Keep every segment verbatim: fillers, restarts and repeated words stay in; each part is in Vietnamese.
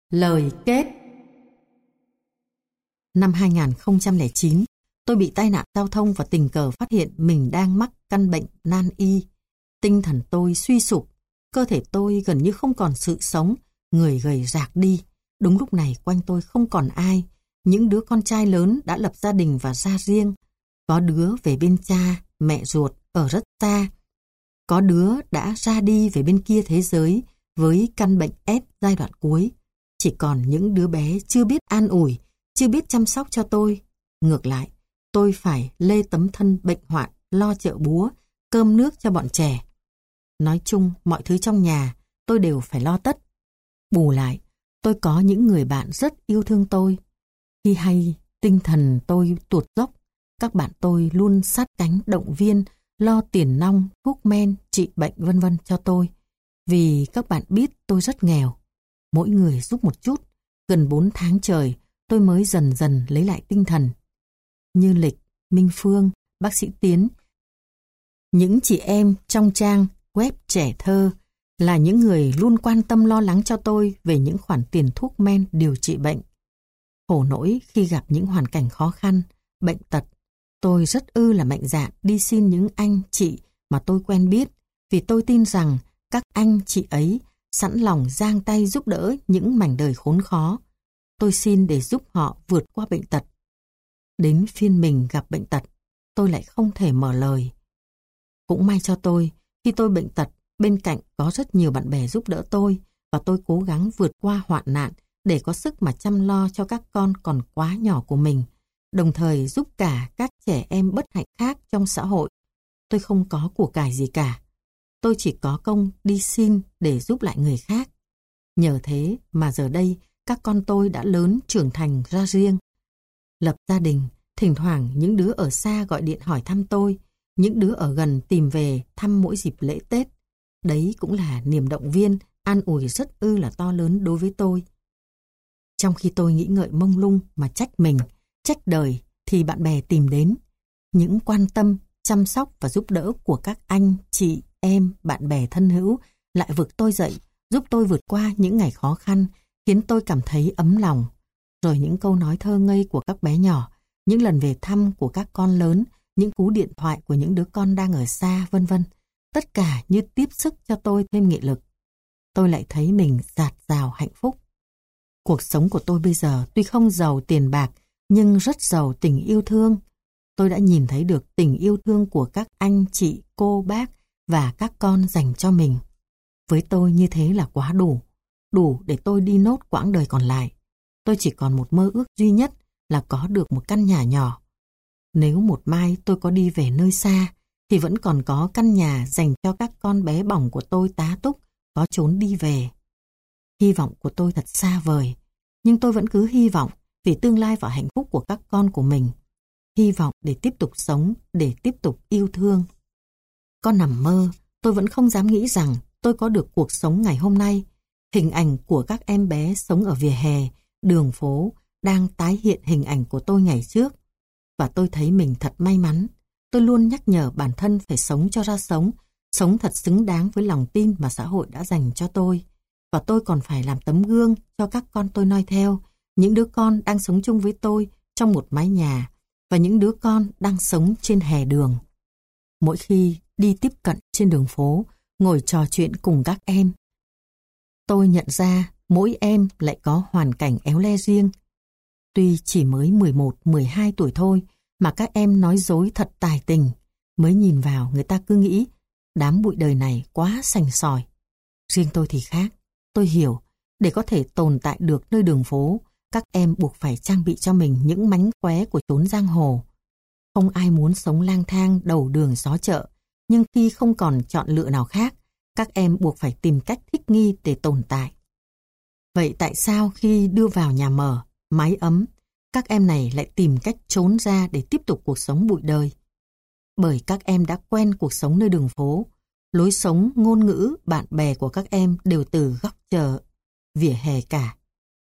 Lời kết. Năm hai nghìn không trăm lẻ chín, tôi bị tai nạn giao thông và tình cờ phát hiện mình đang mắc căn bệnh nan y. Tinh thần tôi suy sụp, cơ thể tôi gần như không còn sự sống, người gầy rạc đi. Đúng lúc này quanh tôi không còn ai. Những đứa con trai lớn đã lập gia đình và ra riêng. Có đứa về bên cha, mẹ ruột ở rất xa. Có đứa đã ra đi về bên kia thế giới với căn bệnh ép giai đoạn cuối. Chỉ còn những đứa bé chưa biết an ủi, chưa biết chăm sóc cho tôi. Ngược lại, tôi phải lê tấm thân bệnh hoạn, lo chợ búa, cơm nước cho bọn trẻ. Nói chung, mọi thứ trong nhà, tôi đều phải lo tất. Bù lại, tôi có những người bạn rất yêu thương tôi. Khi hay tinh thần tôi tuột dốc, các bạn tôi luôn sát cánh động viên, lo tiền nong, thuốc men, trị bệnh vân vân cho tôi. Vì các bạn biết tôi rất nghèo. Mỗi người giúp một chút, gần bốn tháng trời tôi mới dần dần lấy lại tinh thần. Như Lịch, Minh Phương, bác sĩ Tiến, những chị em trong trang web Trẻ Thơ là những người luôn quan tâm lo lắng cho tôi về những khoản tiền thuốc men điều trị bệnh. Khổ nỗi khi gặp những hoàn cảnh khó khăn, bệnh tật, tôi rất ư là mạnh dạn đi xin những anh chị mà tôi quen biết, vì tôi tin rằng các anh chị ấy sẵn lòng giang tay giúp đỡ những mảnh đời khốn khó. Tôi xin để giúp họ vượt qua bệnh tật. Đến phiên mình gặp bệnh tật, tôi lại không thể mở lời. Cũng may cho tôi, khi tôi bệnh tật, bên cạnh có rất nhiều bạn bè giúp đỡ tôi và tôi cố gắng vượt qua hoạn nạn để có sức mà chăm lo cho các con còn quá nhỏ của mình, đồng thời giúp cả các trẻ em bất hạnh khác trong xã hội. Tôi không có của cải gì cả. Tôi chỉ có công đi xin để giúp lại người khác. Nhờ thế mà giờ đây các con tôi đã lớn trưởng thành ra riêng. Lập gia đình, thỉnh thoảng những đứa ở xa gọi điện hỏi thăm tôi, những đứa ở gần tìm về thăm mỗi dịp lễ Tết. Đấy cũng là niềm động viên, an ủi rất ư là to lớn đối với tôi. Trong khi tôi nghĩ ngợi mông lung mà trách mình, trách đời thì bạn bè tìm đến. Những quan tâm, chăm sóc và giúp đỡ của các anh, chị, em, bạn bè thân hữu lại vực tôi dậy, giúp tôi vượt qua những ngày khó khăn, khiến tôi cảm thấy ấm lòng. Rồi những câu nói thơ ngây của các bé nhỏ, những lần về thăm của các con lớn, những cú điện thoại của những đứa con đang ở xa, vân vân. Tất cả như tiếp sức cho tôi thêm nghị lực. Tôi lại thấy mình dạt dào hạnh phúc. Cuộc sống của tôi bây giờ tuy không giàu tiền bạc, nhưng rất giàu tình yêu thương. Tôi đã nhìn thấy được tình yêu thương của các anh, chị, cô, bác và các con dành cho mình. Với tôi như thế là quá đủ. Đủ để tôi đi nốt quãng đời còn lại. Tôi chỉ còn một mơ ước duy nhất là có được một căn nhà nhỏ. Nếu một mai tôi có đi về nơi xa, thì vẫn còn có căn nhà dành cho các con bé bỏng của tôi tá túc, có chốn đi về. Hy vọng của tôi thật xa vời, nhưng tôi vẫn cứ hy vọng vì tương lai và hạnh phúc của các con của mình. Hy vọng để tiếp tục sống, để tiếp tục yêu thương. Có nằm mơ, tôi vẫn không dám nghĩ rằng tôi có được cuộc sống ngày hôm nay. Hình ảnh của các em bé sống ở vỉa hè, đường phố đang tái hiện hình ảnh của tôi ngày trước. Và tôi thấy mình thật may mắn. Tôi luôn nhắc nhở bản thân phải sống cho ra sống, sống thật xứng đáng với lòng tin mà xã hội đã dành cho tôi. Và tôi còn phải làm tấm gương cho các con tôi noi theo, những đứa con đang sống chung với tôi trong một mái nhà và những đứa con đang sống trên hè đường. Mỗi khi đi tiếp cận trên đường phố, ngồi trò chuyện cùng các em, tôi nhận ra mỗi em lại có hoàn cảnh éo le riêng. Tuy chỉ mới mười một, mười hai tuổi thôi mà các em nói dối thật tài tình. Mới nhìn vào người ta cứ nghĩ đám bụi đời này quá sành sỏi. Riêng tôi thì khác. Tôi hiểu, để có thể tồn tại được nơi đường phố, các em buộc phải trang bị cho mình những mánh khóe của chốn giang hồ. Không ai muốn sống lang thang đầu đường xó chợ, nhưng khi không còn chọn lựa nào khác, các em buộc phải tìm cách thích nghi để tồn tại. Vậy tại sao khi đưa vào nhà mở, mái ấm, các em này lại tìm cách trốn ra để tiếp tục cuộc sống bụi đời? Bởi các em đã quen cuộc sống nơi đường phố. Lối sống, ngôn ngữ, bạn bè của các em đều từ góc chợ, vỉa hè cả.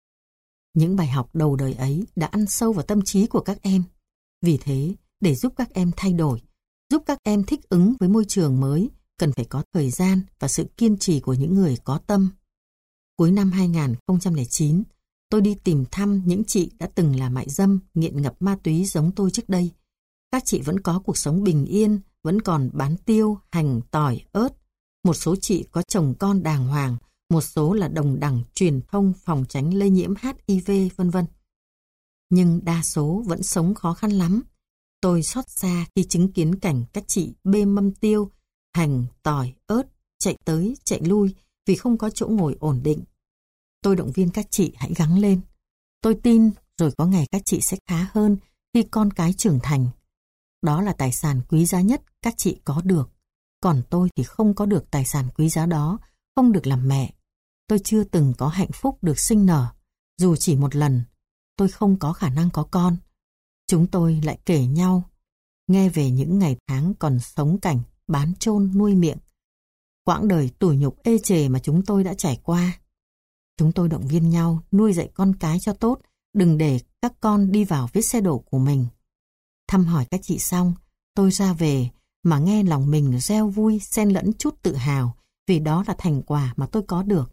Những bài học đầu đời ấy đã ăn sâu vào tâm trí của các em. Vì thế, để giúp các em thay đổi, giúp các em thích ứng với môi trường mới, cần phải có thời gian và sự kiên trì của những người có tâm. Cuối năm hai nghìn không trăm lẻ chín, Tôi đi tìm thăm những chị đã từng là mại dâm, nghiện ngập ma túy giống tôi trước đây. Các chị vẫn có cuộc sống bình yên, vẫn còn bán tiêu, hành, tỏi, ớt. Một số chị có chồng con đàng hoàng, một số là đồng đẳng truyền thông phòng tránh lây nhiễm hát i vê, vân vân. Nhưng đa số vẫn sống khó khăn lắm. Tôi xót xa khi chứng kiến cảnh các chị bê mâm tiêu, hành, tỏi, ớt, chạy tới, chạy lui vì không có chỗ ngồi ổn định. Tôi động viên các chị hãy gắng lên. Tôi tin rồi có ngày các chị sẽ khá hơn khi con cái trưởng thành. Đó là tài sản quý giá nhất các chị có được. Còn tôi thì không có được tài sản quý giá đó, không được làm mẹ. Tôi chưa từng có hạnh phúc được sinh nở. Dù chỉ một lần, tôi không có khả năng có con. Chúng tôi lại kể nhau, nghe về những ngày tháng còn sống cảnh bán chôn nuôi miệng. Quãng đời tủi nhục ê chề mà chúng tôi đã trải qua. Chúng tôi động viên nhau nuôi dạy con cái cho tốt, đừng để các con đi vào vết xe đổ của mình. Thăm hỏi các chị xong, tôi ra về mà nghe lòng mình reo vui xen lẫn chút tự hào vì đó là thành quả mà tôi có được.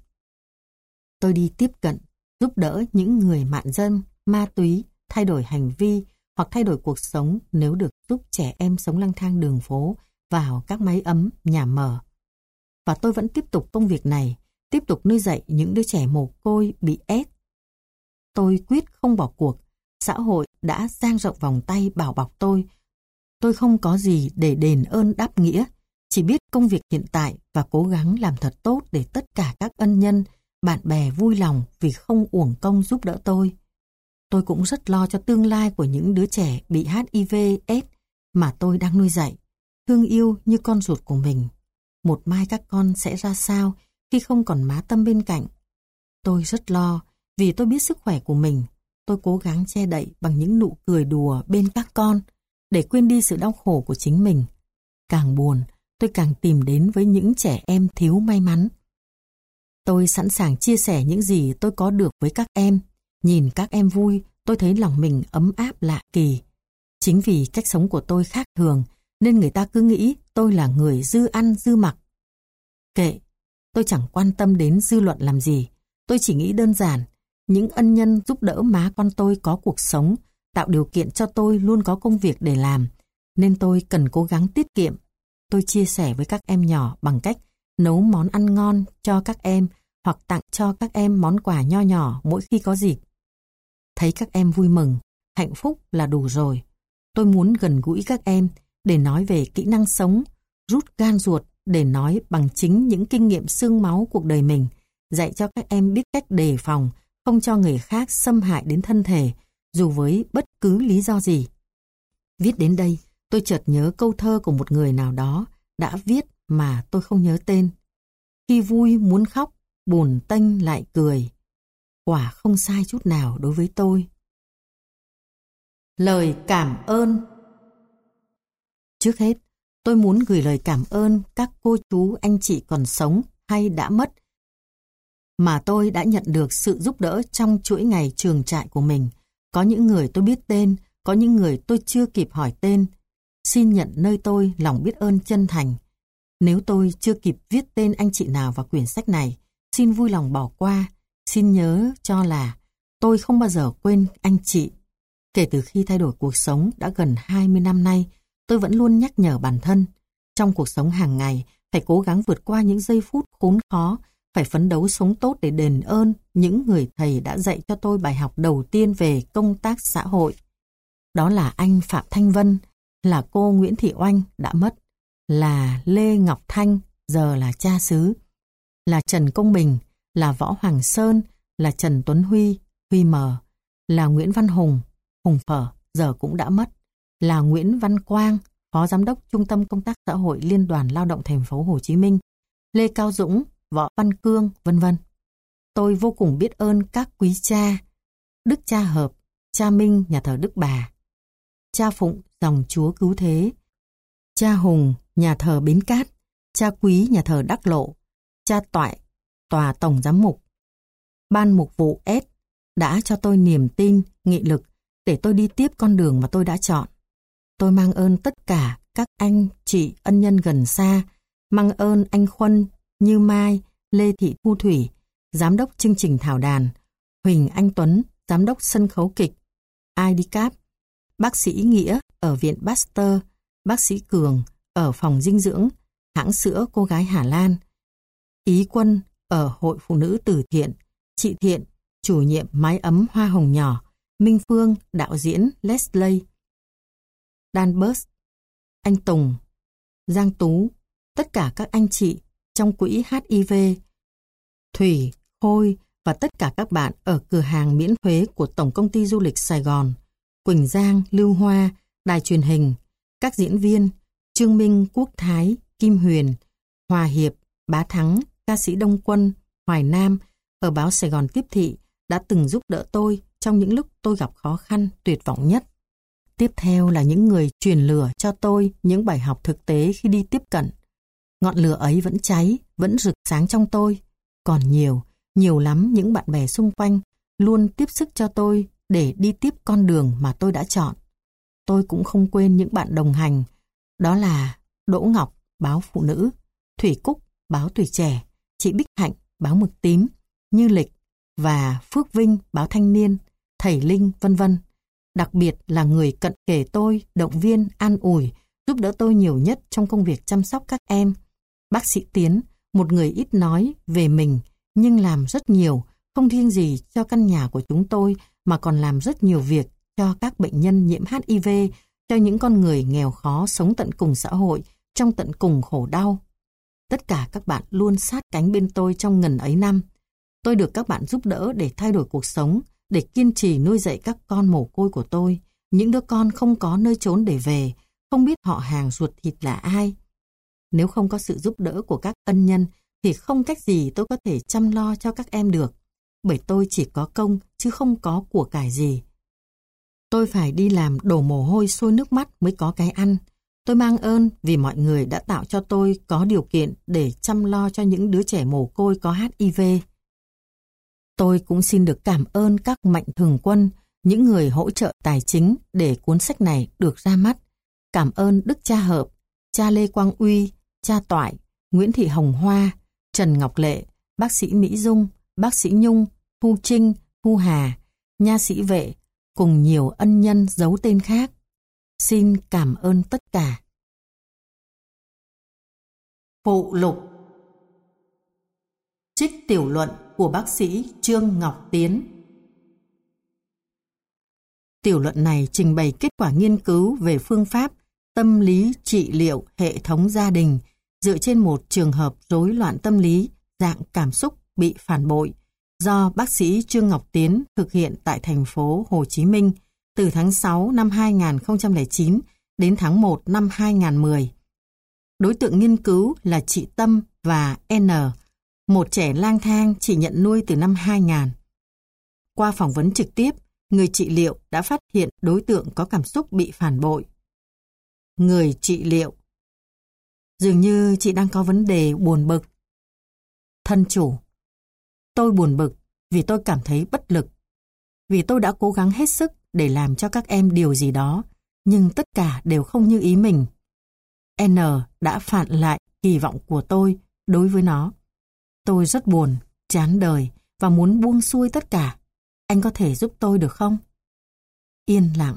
Tôi đi tiếp cận, giúp đỡ những người mại dâm, ma túy, thay đổi hành vi hoặc thay đổi cuộc sống nếu được giúp trẻ em sống lang thang đường phố vào các mái ấm, nhà mở. Và tôi vẫn tiếp tục công việc này, tiếp tục nuôi dạy những đứa trẻ mồ côi bị ép. Tôi quyết không bỏ cuộc. Xã hội đã dang rộng vòng tay bảo bọc tôi. Tôi không có gì để đền ơn đáp nghĩa, chỉ biết công việc hiện tại và cố gắng làm thật tốt để tất cả các ân nhân, bạn bè vui lòng vì không uổng công giúp đỡ tôi. Tôi cũng rất lo cho tương lai của những đứa trẻ bị hát i vê ết mà tôi đang nuôi dạy, thương yêu như con ruột của mình. Một mai các con sẽ ra sao khi không còn má Tâm bên cạnh? Tôi rất lo vì tôi biết sức khỏe của mình. Tôi cố gắng che đậy bằng những nụ cười đùa bên các con để quên đi sự đau khổ của chính mình. Càng buồn, tôi càng tìm đến với những trẻ em thiếu may mắn. Tôi sẵn sàng chia sẻ những gì tôi có được với các em. Nhìn các em vui, tôi thấy lòng mình ấm áp lạ kỳ. Chính vì cách sống của tôi khác thường, nên người ta cứ nghĩ tôi là người dư ăn dư mặc. Kệ, tôi chẳng quan tâm đến dư luận làm gì. Tôi chỉ nghĩ đơn giản, những ân nhân giúp đỡ má con tôi có cuộc sống, tạo điều kiện cho tôi luôn có công việc để làm, nên tôi cần cố gắng tiết kiệm. Tôi chia sẻ với các em nhỏ bằng cách nấu món ăn ngon cho các em hoặc tặng cho các em món quà nho nhỏ mỗi khi có dịp. Thấy các em vui mừng, hạnh phúc là đủ rồi. Tôi muốn gần gũi các em để nói về kỹ năng sống, rút gan ruột để nói bằng chính những kinh nghiệm xương máu cuộc đời mình, dạy cho các em biết cách đề phòng, không cho người khác xâm hại đến thân thể, dù với bất cứ lý do gì. Viết đến đây, tôi chợt nhớ câu thơ của một người nào đó đã viết mà tôi không nhớ tên. Khi vui muốn khóc, buồn tênh lại cười. Quả không sai chút nào đối với tôi. Lời cảm ơn. Trước hết, tôi muốn gửi lời cảm ơn các cô chú anh chị còn sống hay đã mất mà tôi đã nhận được sự giúp đỡ trong chuỗi ngày trường trại của mình. Có những người tôi biết tên, có những người tôi chưa kịp hỏi tên. Xin nhận nơi tôi lòng biết ơn chân thành. Nếu tôi chưa kịp viết tên anh chị nào vào quyển sách này, xin vui lòng bỏ qua. Xin nhớ cho là tôi không bao giờ quên anh chị. Kể từ khi thay đổi cuộc sống đã gần hai mươi năm nay, tôi vẫn luôn nhắc nhở bản thân. Trong cuộc sống hàng ngày, phải cố gắng vượt qua những giây phút khốn khó, phải phấn đấu sống tốt để đền ơn những người thầy đã dạy cho tôi bài học đầu tiên về công tác xã hội. Đó là anh Phạm Thanh Vân, là cô Nguyễn Thị Oanh đã mất, là Lê Ngọc Thanh, giờ là cha xứ, là Trần Công Bình, là Võ Hoàng Sơn, là Trần Tuấn Huy, Huy Mờ, là Nguyễn Văn Hùng, Hùng Phở, giờ cũng đã mất, là Nguyễn Văn Quang, Phó Giám đốc Trung tâm Công tác Xã hội Liên đoàn Lao động Thành phố Hồ Chí Minh, Lê Cao Dũng, Võ Văn Cương, vân vân. Tôi vô cùng biết ơn các quý cha, Đức Cha Hợp, Cha Minh, nhà thờ Đức Bà, Cha Phụng, dòng Chúa Cứu Thế, Cha Hùng, nhà thờ Bến Cát, Cha Quý, nhà thờ Đắc Lộ, Cha Toại, Tòa Tổng Giám mục, Ban Mục vụ S đã cho tôi niềm tin, nghị lực để tôi đi tiếp con đường mà tôi đã chọn. Tôi mang ơn tất cả các anh, chị, ân nhân gần xa, mang ơn anh Khuân, Như Mai, Lê Thị Thu Thủy, Giám đốc chương trình Thảo Đàn, Huỳnh Anh Tuấn, giám đốc sân khấu kịch i đê Cap, bác sĩ Nghĩa ở Viện Pasteur, bác sĩ Cường ở phòng dinh dưỡng, hãng sữa Cô gái Hà Lan, Ý Quân ở Hội Phụ nữ Từ thiện, chị Thiện, chủ nhiệm mái ấm hoa hồng nhỏ, Minh Phương, đạo diễn Leslie, Dan Bus, anh Tùng, Giang Tú, tất cả các anh chị trong quỹ hát i vê, Thủy, Khôi và tất cả các bạn ở cửa hàng miễn thuế của Tổng công ty Du lịch Sài Gòn, Quỳnh Giang, Lưu Hoa, đài truyền hình, các diễn viên Trương Minh, Quốc Thái, Kim Huyền, Hòa Hiệp, Bá Thắng, ca sĩ Đông Quân, Hoài Nam ở báo Sài Gòn Tiếp Thị đã từng giúp đỡ tôi trong những lúc tôi gặp khó khăn, tuyệt vọng nhất. Tiếp theo là những người truyền lửa cho tôi những bài học thực tế khi đi tiếp cận. Ngọn lửa ấy vẫn cháy, vẫn rực sáng trong tôi. Còn nhiều, nhiều lắm những bạn bè xung quanh luôn tiếp sức cho tôi để đi tiếp con đường mà tôi đã chọn. Tôi cũng không quên những bạn đồng hành, đó là Đỗ Ngọc, báo Phụ Nữ, Thủy Cúc, báo Tuổi Trẻ, chị Bích Hạnh, báo Mực Tím, Như Lịch và Phước Vinh, báo Thanh Niên, thầy Linh, vân vân. Đặc biệt là người cận kề tôi, động viên, an ủi, giúp đỡ tôi nhiều nhất trong công việc chăm sóc các em. Bác sĩ Tiến, một người ít nói về mình nhưng làm rất nhiều, không riêng gì cho căn nhà của chúng tôi mà còn làm rất nhiều việc cho các bệnh nhân nhiễm hát i vê, cho những con người nghèo khó sống tận cùng xã hội, trong tận cùng khổ đau. Tất cả các bạn luôn sát cánh bên tôi trong ngần ấy năm. Tôi được các bạn giúp đỡ để thay đổi cuộc sống, để kiên trì nuôi dạy các con mồ côi của tôi, những đứa con không có nơi trốn để về, không biết họ hàng ruột thịt là ai. Nếu không có sự giúp đỡ của các ân nhân thì không cách gì tôi có thể chăm lo cho các em được, bởi tôi chỉ có công chứ không có của cải gì. Tôi phải đi làm đổ mồ hôi sôi nước mắt mới có cái ăn. Tôi mang ơn vì mọi người đã tạo cho tôi có điều kiện để chăm lo cho những đứa trẻ mồ côi có hát i vê. Tôi cũng xin được cảm ơn các mạnh thường quân, những người hỗ trợ tài chính để cuốn sách này được ra mắt. Cảm ơn Đức Cha Hợp, cha Lê Quang Uy, cha Toại, Nguyễn Thị Hồng Hoa, Trần Ngọc Lệ, bác sĩ Mỹ Dung, bác sĩ Nhung, Thu Trinh, Thu Hà, nha sĩ Vệ, cùng nhiều ân nhân giấu tên khác. Xin cảm ơn tất cả. Phụ lục. Trích tiểu luận của bác sĩ Trương Ngọc Tiến. Tiểu luận này trình bày kết quả nghiên cứu về phương pháp tâm lý trị liệu hệ thống gia đình dựa trên một trường hợp rối loạn tâm lý dạng cảm xúc bị phản bội do bác sĩ Trương Ngọc Tiến thực hiện tại thành phố Hồ Chí Minh từ tháng sáu năm hai nghìn không trăm lẻ chín đến tháng một năm hai nghìn không trăm mười. Đối tượng nghiên cứu là chị Tâm và N, một trẻ lang thang chị nhận nuôi từ năm hai nghìn. Qua phỏng vấn trực tiếp, người trị liệu đã phát hiện đối tượng có cảm xúc bị phản bội. Người trị liệu: dường như chị đang có vấn đề buồn bực. Thân chủ: tôi buồn bực vì tôi cảm thấy bất lực. Vì tôi đã cố gắng hết sức để làm cho các em điều gì đó, nhưng tất cả đều không như ý mình. N đã phản lại kỳ vọng của tôi đối với nó. Tôi rất buồn, chán đời và muốn buông xuôi tất cả. Anh có thể giúp tôi được không? Yên lặng.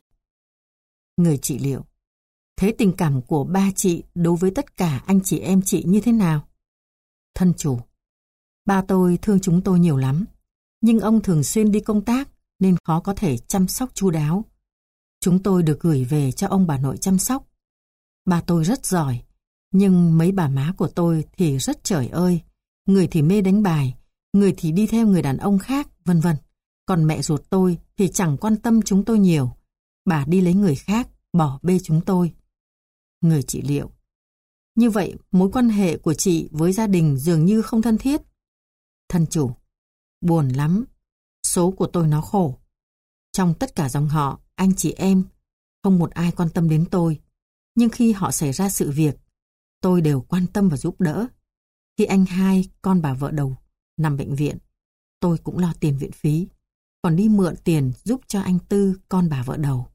Người trị liệu: thế tình cảm của ba chị đối với tất cả anh chị em chị như thế nào? Thân chủ: ba tôi thương chúng tôi nhiều lắm, nhưng ông thường xuyên đi công tác nên khó có thể chăm sóc chu đáo. Chúng tôi được gửi về cho ông bà nội chăm sóc. Ba tôi rất giỏi, nhưng mấy bà má của tôi thì rất trời ơi. Người thì mê đánh bài, người thì đi theo người đàn ông khác, vân vân. Còn mẹ ruột tôi thì chẳng quan tâm chúng tôi nhiều. Bà đi lấy người khác, bỏ bê chúng tôi. Người trị liệu: như vậy, mối quan hệ của chị với gia đình dường như không thân thiết. Thân chủ: buồn lắm. Số của tôi nó khổ. Trong tất cả dòng họ, anh chị em, không một ai quan tâm đến tôi. Nhưng khi họ xảy ra sự việc, tôi đều quan tâm và giúp đỡ. Khi anh hai, con bà vợ đầu, nằm bệnh viện, tôi cũng lo tiền viện phí, còn đi mượn tiền giúp cho anh Tư, con bà vợ đầu.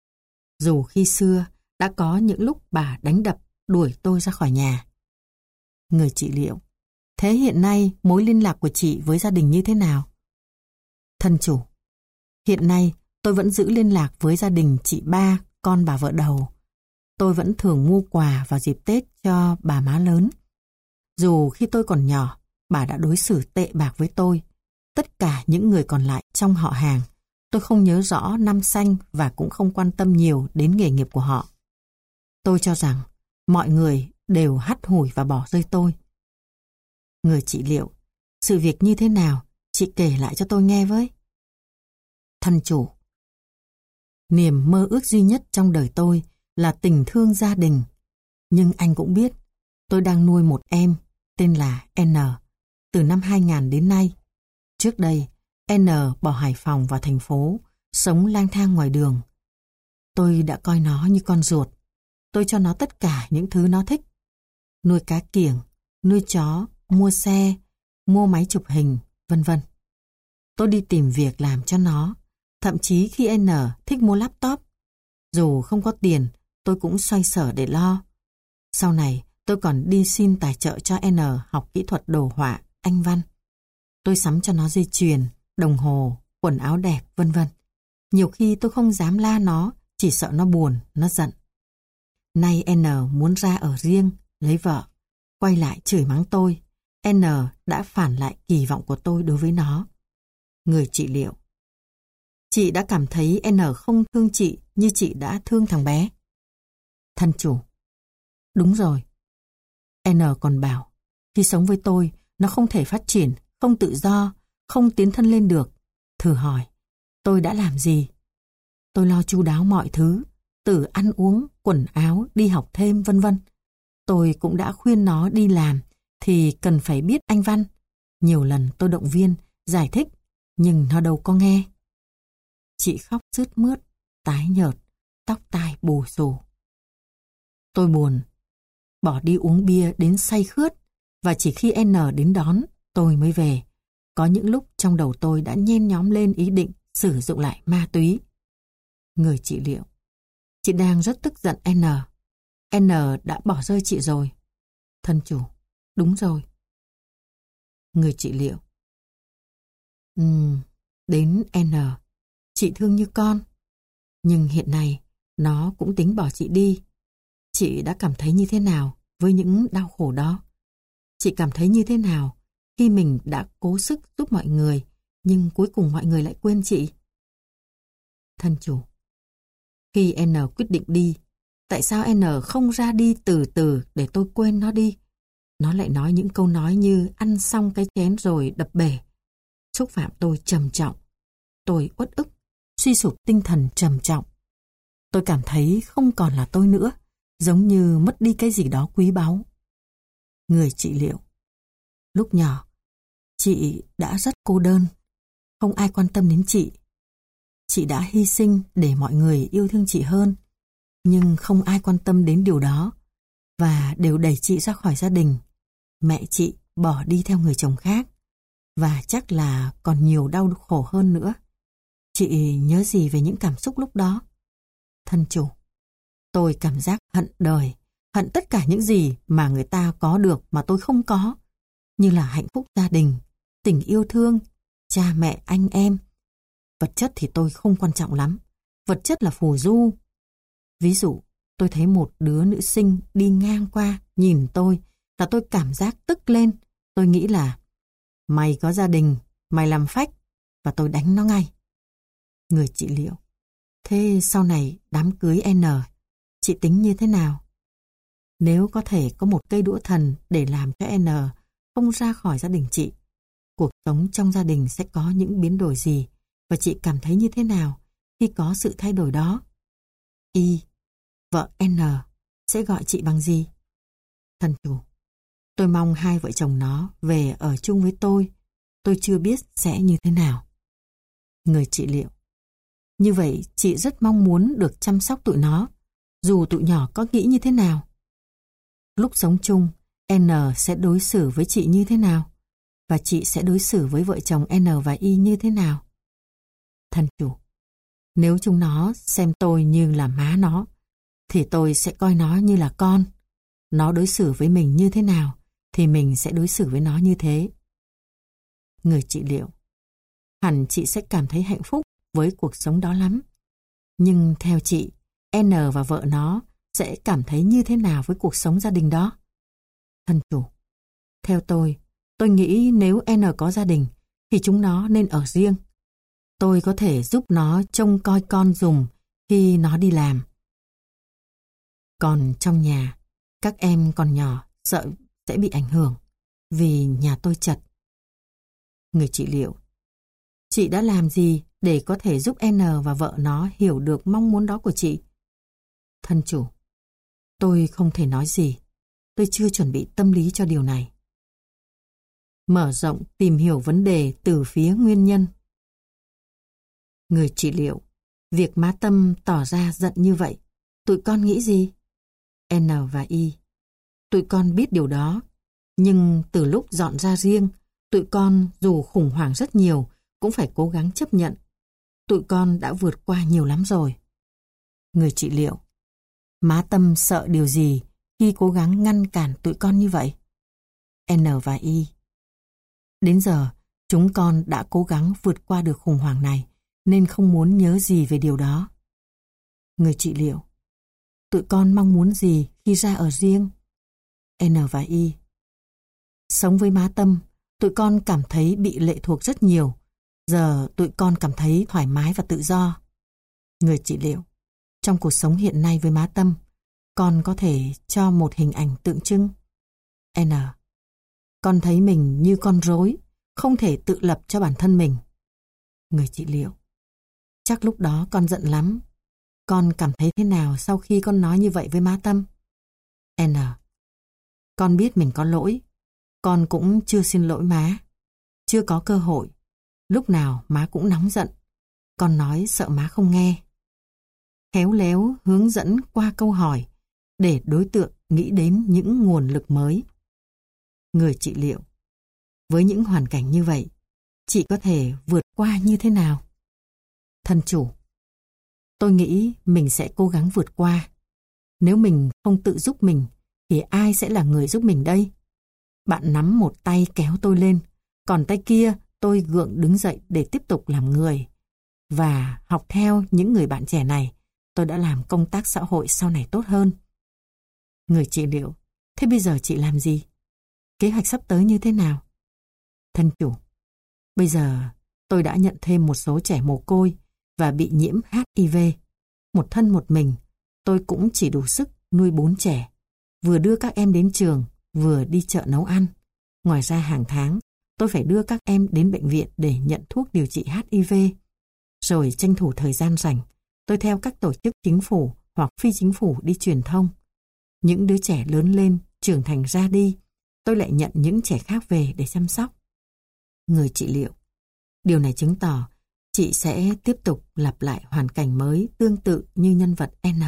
Dù khi xưa đã có những lúc bà đánh đập, đuổi tôi ra khỏi nhà. Người trị liệu: thế hiện nay mối liên lạc của chị với gia đình như thế nào? Thân chủ, hiện nay tôi vẫn giữ liên lạc với gia đình chị ba, con bà vợ đầu. Tôi vẫn thường mua quà vào dịp Tết cho bà má lớn. Dù khi tôi còn nhỏ, bà đã đối xử tệ bạc với tôi. Tất cả những người còn lại trong họ hàng, tôi không nhớ rõ năm xanh và cũng không quan tâm nhiều đến nghề nghiệp của họ. Tôi cho rằng mọi người đều hắt hủi và bỏ rơi tôi. Người trị liệu, sự việc như thế nào, chị kể lại cho tôi nghe với. Thân chủ, niềm mơ ước duy nhất trong đời tôi là tình thương gia đình. Nhưng anh cũng biết, tôi đang nuôi một em tên là N từ năm hai nghìn đến nay. Trước đây, N bỏ Hải Phòng vào thành phố, sống lang thang ngoài đường. Tôi đã coi nó như con ruột. Tôi cho nó tất cả những thứ nó thích. Nuôi cá kiểng, nuôi chó, mua xe, mua máy chụp hình, vân vân. Tôi đi tìm việc làm cho nó. Thậm chí khi N thích mua laptop, dù không có tiền, tôi cũng xoay sở để lo. Sau này, tôi còn đi xin tài trợ cho N học kỹ thuật đồ họa, anh văn. Tôi sắm cho nó dây chuyền, đồng hồ, quần áo đẹp, vân vân. Nhiều khi tôi không dám la nó, chỉ sợ nó buồn, nó giận. Nay N muốn ra ở riêng, lấy vợ, quay lại chửi mắng tôi. N đã phản lại kỳ vọng của tôi đối với nó. Người trị liệu, chị đã cảm thấy N không thương chị như chị đã thương thằng bé. Thân chủ, đúng rồi. N còn bảo, khi sống với tôi, nó không thể phát triển, không tự do, không tiến thân lên được. Thử hỏi, tôi đã làm gì? Tôi lo chu đáo mọi thứ, từ ăn uống, quần áo, đi học thêm, vân vân. Tôi cũng đã khuyên nó đi làm, thì cần phải biết anh văn. Nhiều lần tôi động viên, giải thích, nhưng nó đâu có nghe. Chị khóc sướt mướt, tái nhợt, tóc tai bù xù. Tôi buồn, bỏ đi uống bia đến say khướt, và chỉ khi N đến đón, tôi mới về. Có những lúc trong đầu tôi đã nhen nhóm lên ý định sử dụng lại ma túy. Người trị liệu, chị đang rất tức giận N. N đã bỏ rơi chị rồi. Thân chủ, đúng rồi. Người trị liệu, Ừm, đến N, chị thương như con. Nhưng hiện nay, nó cũng tính bỏ chị đi. Chị đã cảm thấy như thế nào với những đau khổ đó? Chị cảm thấy như thế nào khi mình đã cố sức giúp mọi người, nhưng cuối cùng mọi người lại quên chị? Thân chủ, khi N quyết định đi, tại sao N không ra đi từ từ để tôi quên nó đi? Nó lại nói những câu nói như ăn xong cái chén rồi đập bể. Xúc phạm tôi trầm trọng. Tôi uất ức, suy sụp tinh thần trầm trọng. Tôi cảm thấy không còn là tôi nữa, giống như mất đi cái gì đó quý báu. Người trị liệu, lúc nhỏ, chị đã rất cô đơn. Không ai quan tâm đến chị. Chị đã hy sinh để mọi người yêu thương chị hơn. Nhưng không ai quan tâm đến điều đó, và đều đẩy chị ra khỏi gia đình. Mẹ chị bỏ đi theo người chồng khác, và chắc là còn nhiều đau khổ hơn nữa. Chị nhớ gì về những cảm xúc lúc đó? Thân chủ, tôi cảm giác hận đời, hận tất cả những gì mà người ta có được mà tôi không có, như là hạnh phúc gia đình, tình yêu thương, cha mẹ anh em. Vật chất thì tôi không quan trọng lắm, vật chất là phù du. Ví dụ, tôi thấy một đứa nữ sinh đi ngang qua nhìn tôi là tôi cảm giác tức lên. Tôi nghĩ là mày có gia đình, mày làm phách, và tôi đánh nó ngay. Người trị liệu, thế sau này đám cưới N, chị tính như thế nào? Nếu có thể có một cây đũa thần để làm cho N không ra khỏi gia đình chị, cuộc sống trong gia đình sẽ có những biến đổi gì, và chị cảm thấy như thế nào khi có sự thay đổi đó? Y, vợ N, sẽ gọi chị bằng gì? Thân chủ, tôi mong hai vợ chồng nó về ở chung với tôi. Tôi chưa biết sẽ như thế nào. Người trị liệu, như vậy chị rất mong muốn được chăm sóc tụi nó, dù tụi nhỏ có nghĩ như thế nào. Lúc sống chung, N sẽ đối xử với chị như thế nào? Và chị sẽ đối xử với vợ chồng N và Y như thế nào? Thân chủ, nếu chúng nó xem tôi như là má nó, thì tôi sẽ coi nó như là con. Nó đối xử với mình như thế nào, thì mình sẽ đối xử với nó như thế. Người trị liệu, hẳn chị sẽ cảm thấy hạnh phúc với cuộc sống đó lắm. Nhưng theo chị, N và vợ nó sẽ cảm thấy như thế nào với cuộc sống gia đình đó? Thân chủ: Theo tôi, tôi nghĩ nếu N có gia đình thì chúng nó nên ở riêng. Tôi có thể giúp nó trông coi con giùm khi nó đi làm. Còn trong nhà, các em còn nhỏ sợ sẽ bị ảnh hưởng vì nhà tôi chật. Người trị liệu: Chị đã làm gì để có thể giúp N và vợ nó hiểu được mong muốn đó của chị? Thân chủ: Tôi không thể nói gì. Tôi chưa chuẩn bị tâm lý cho điều này. Mở rộng tìm hiểu vấn đề từ phía nguyên nhân. Người trị liệu: Việc má Tâm tỏ ra giận như vậy, tụi con nghĩ gì? N và Y: Tụi con biết điều đó, nhưng từ lúc dọn ra riêng, tụi con dù khủng hoảng rất nhiều cũng phải cố gắng chấp nhận. Tụi con đã vượt qua nhiều lắm rồi. Người trị liệu: Má Tâm sợ điều gì khi cố gắng ngăn cản tụi con như vậy? N và Y: Đến giờ, chúng con đã cố gắng vượt qua được khủng hoảng này, nên không muốn nhớ gì về điều đó. Người trị liệu: Tụi con mong muốn gì khi ra ở riêng? N và Y: Sống với má Tâm, tụi con cảm thấy bị lệ thuộc rất nhiều. Giờ tụi con cảm thấy thoải mái và tự do. Người trị liệu: Trong cuộc sống hiện nay với má Tâm, con có thể cho một hình ảnh tượng trưng? N: Con thấy mình như con rối, không thể tự lập cho bản thân mình. Người trị liệu: Chắc lúc đó con giận lắm. Con cảm thấy thế nào sau khi con nói như vậy với má Tâm? N: Con biết mình có lỗi. Con cũng chưa xin lỗi má. Chưa có cơ hội. Lúc nào má cũng nóng giận. Con nói sợ má không nghe. Khéo léo hướng dẫn qua câu hỏi để đối tượng nghĩ đến những nguồn lực mới. Người trị liệu: Với những hoàn cảnh như vậy, chị có thể vượt qua như thế nào? Thân chủ: Tôi nghĩ mình sẽ cố gắng vượt qua. Nếu mình không tự giúp mình, thì ai sẽ là người giúp mình đây? Bạn nắm một tay kéo tôi lên, còn tay kia tôi gượng đứng dậy để tiếp tục làm người. Và học theo những người bạn trẻ này, tôi đã làm công tác xã hội sau này tốt hơn. Người trị liệu: Thế bây giờ chị làm gì? Kế hoạch sắp tới như thế nào? Thân chủ: Bây giờ tôi đã nhận thêm một số trẻ mồ côi và bị nhiễm H I V. Một thân một mình, tôi cũng chỉ đủ sức nuôi bốn trẻ, vừa đưa các em đến trường, vừa đi chợ nấu ăn. Ngoài ra hàng tháng, tôi phải đưa các em đến bệnh viện để nhận thuốc điều trị H I V. Rồi tranh thủ thời gian rảnh, tôi theo các tổ chức chính phủ hoặc phi chính phủ đi truyền thông. Những đứa trẻ lớn lên, trưởng thành ra đi, tôi lại nhận những trẻ khác về để chăm sóc. Người trị liệu: Điều này chứng tỏ chị sẽ tiếp tục lặp lại hoàn cảnh mới tương tự như nhân vật N.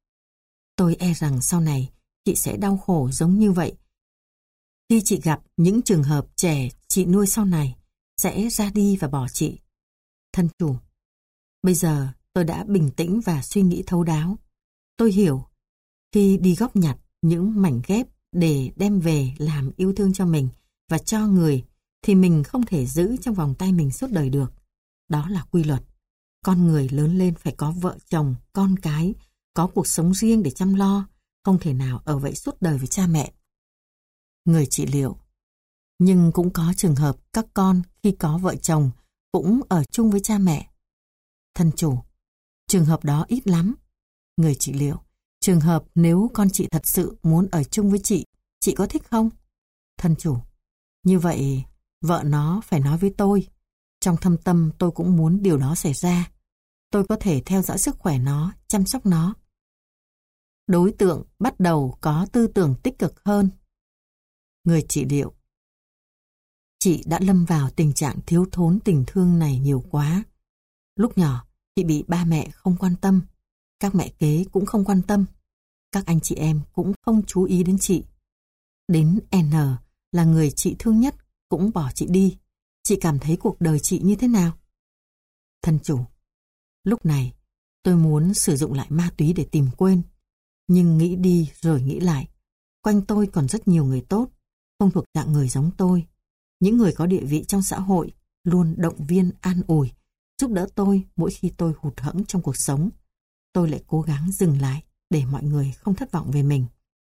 Tôi e rằng sau này chị sẽ đau khổ giống như vậy khi chị gặp những trường hợp trẻ chị nuôi sau này sẽ ra đi và bỏ chị. Thân chủ: Bây giờ tôi đã bình tĩnh và suy nghĩ thấu đáo. Tôi hiểu khi đi góp nhặt những mảnh ghép để đem về làm yêu thương cho mình và cho người thì mình không thể giữ trong vòng tay mình suốt đời được. Đó là quy luật. Con người lớn lên phải có vợ chồng, con cái, có cuộc sống riêng để chăm lo, không thể nào ở vậy suốt đời với cha mẹ. Người trị liệu: Nhưng cũng có trường hợp các con khi có vợ chồng cũng ở chung với cha mẹ. Thân chủ: Trường hợp đó ít lắm. Người trị liệu: Trường hợp nếu con chị thật sự muốn ở chung với chị, chị có thích không? Thân chủ: Như vậy, vợ nó phải nói với tôi. Trong thâm tâm tôi cũng muốn điều đó xảy ra. Tôi có thể theo dõi sức khỏe nó, chăm sóc nó. Đối tượng bắt đầu có tư tưởng tích cực hơn. Người trị liệu: Chị đã lâm vào tình trạng thiếu thốn tình thương này nhiều quá. Lúc nhỏ, chị bị ba mẹ không quan tâm. Các mẹ kế cũng không quan tâm. Các anh chị em cũng không chú ý đến chị. Đến N là người chị thương nhất cũng bỏ chị đi. Chị cảm thấy cuộc đời chị như thế nào? Thân chủ: Lúc này, tôi muốn sử dụng lại ma túy để tìm quên. Nhưng nghĩ đi rồi nghĩ lại. Quanh tôi còn rất nhiều người tốt, không thuộc dạng người giống tôi. Những người có địa vị trong xã hội, luôn động viên an ủi, giúp đỡ tôi mỗi khi tôi hụt hẫng trong cuộc sống. Tôi lại cố gắng dừng lại để mọi người không thất vọng về mình.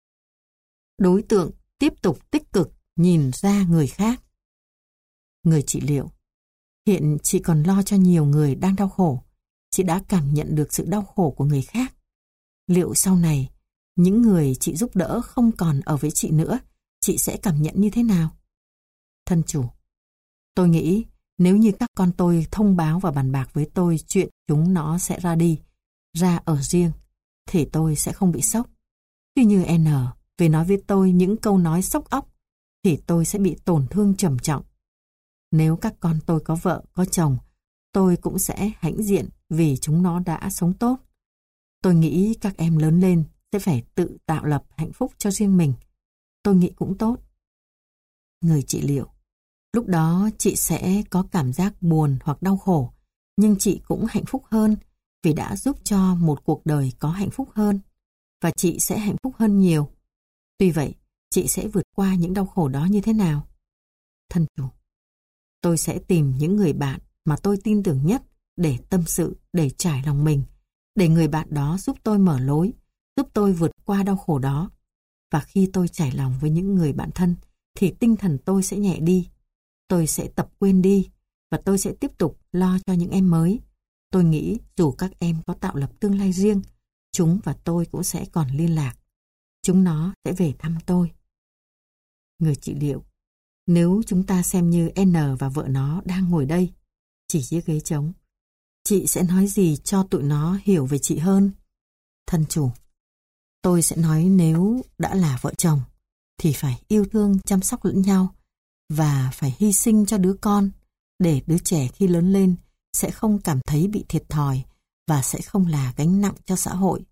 Đối tượng tiếp tục tích cực nhìn ra người khác. Người trị liệu: hiện chị còn lo cho nhiều người đang đau khổ. Chị đã cảm nhận được sự đau khổ của người khác. Liệu sau này, những người chị giúp đỡ không còn ở với chị nữa, chị sẽ cảm nhận như thế nào? Thân chủ: tôi nghĩ nếu như các con tôi thông báo và bàn bạc với tôi chuyện chúng nó sẽ ra đi, ra ở riêng, thì tôi sẽ không bị sốc. Tuy như N về nói với tôi những câu nói sốc óc, thì tôi sẽ bị tổn thương trầm trọng. Nếu các con tôi có vợ, có chồng, tôi cũng sẽ hãnh diện vì chúng nó đã sống tốt. Tôi nghĩ các em lớn lên sẽ phải tự tạo lập hạnh phúc cho riêng mình. Tôi nghĩ cũng tốt. Người trị liệu: lúc đó chị sẽ có cảm giác buồn hoặc đau khổ, nhưng chị cũng hạnh phúc hơn vì đã giúp cho một cuộc đời có hạnh phúc hơn, và chị sẽ hạnh phúc hơn nhiều. Tuy vậy, chị sẽ vượt qua những đau khổ đó như thế nào? Thân chủ: tôi sẽ tìm những người bạn mà tôi tin tưởng nhất để tâm sự, để trải lòng mình, để người bạn đó giúp tôi mở lối, giúp tôi vượt qua đau khổ đó. Và khi tôi trải lòng với những người bạn thân, thì tinh thần tôi sẽ nhẹ đi. Tôi sẽ tập quên đi, và tôi sẽ tiếp tục lo cho những em mới. Tôi nghĩ dù các em có tạo lập tương lai riêng, chúng và tôi cũng sẽ còn liên lạc. Chúng nó sẽ về thăm tôi. Người trị liệu: nếu chúng ta xem như N và vợ nó đang ngồi đây, chỉ chiếc ghế trống, chị sẽ nói gì cho tụi nó hiểu về chị hơn? Thân chủ: tôi sẽ nói nếu đã là vợ chồng, thì phải yêu thương chăm sóc lẫn nhau, và phải hy sinh cho đứa con, để đứa trẻ khi lớn lên sẽ không cảm thấy bị thiệt thòi và sẽ không là gánh nặng cho xã hội.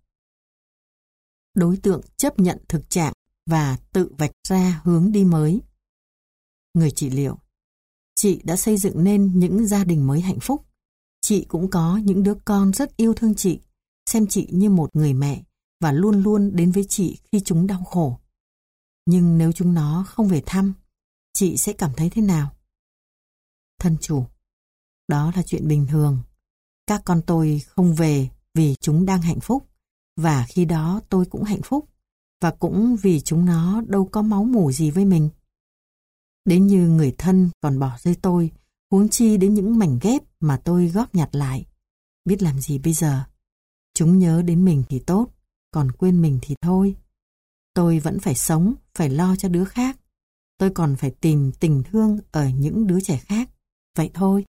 Đối tượng chấp nhận thực trạng và tự vạch ra hướng đi mới. Người trị liệu: chị đã xây dựng nên những gia đình mới hạnh phúc. Chị cũng có những đứa con rất yêu thương chị, xem chị như một người mẹ và luôn luôn đến với chị khi chúng đau khổ. Nhưng nếu chúng nó không về thăm, chị sẽ cảm thấy thế nào? Thân chủ: đó là chuyện bình thường. Các con tôi không về vì chúng đang hạnh phúc, và khi đó tôi cũng hạnh phúc, và cũng vì chúng nó đâu có máu mủ gì với mình. Đến như người thân còn bỏ rơi tôi, huống chi đến những mảnh ghép mà tôi góp nhặt lại. Biết làm gì bây giờ? Chúng nhớ đến mình thì tốt, còn quên mình thì thôi. Tôi vẫn phải sống, phải lo cho đứa khác. Tôi còn phải tìm tình thương ở những đứa trẻ khác. Vậy thôi.